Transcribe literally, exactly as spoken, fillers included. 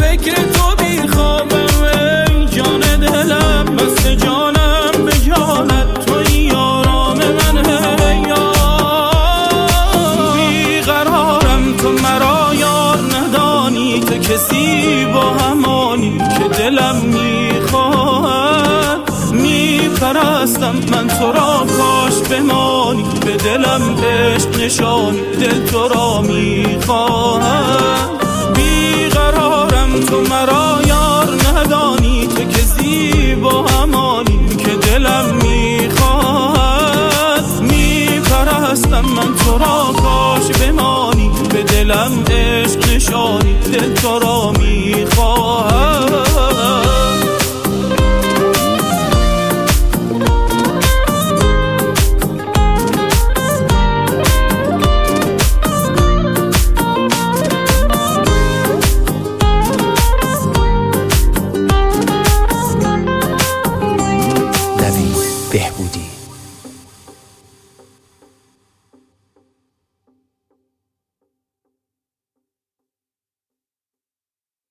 فکر تو بیخوابم ای جان دلم، مست جانم به جانت توی آرام من هیا. بیقرارم تو مرا یار ندانی، تو کسی با همانی که دلم میخواهد. میپرستم من تو را کاش بمانی، به دلم عشق نشانی دل تو را میخواهد. بیقرارم تو مرا یار ندانی، تو کسی با همانی که دلم میخواهد. میپرستم من تو را کاش بمانی، به دلم عشق نشانی دل تو را میخواهد.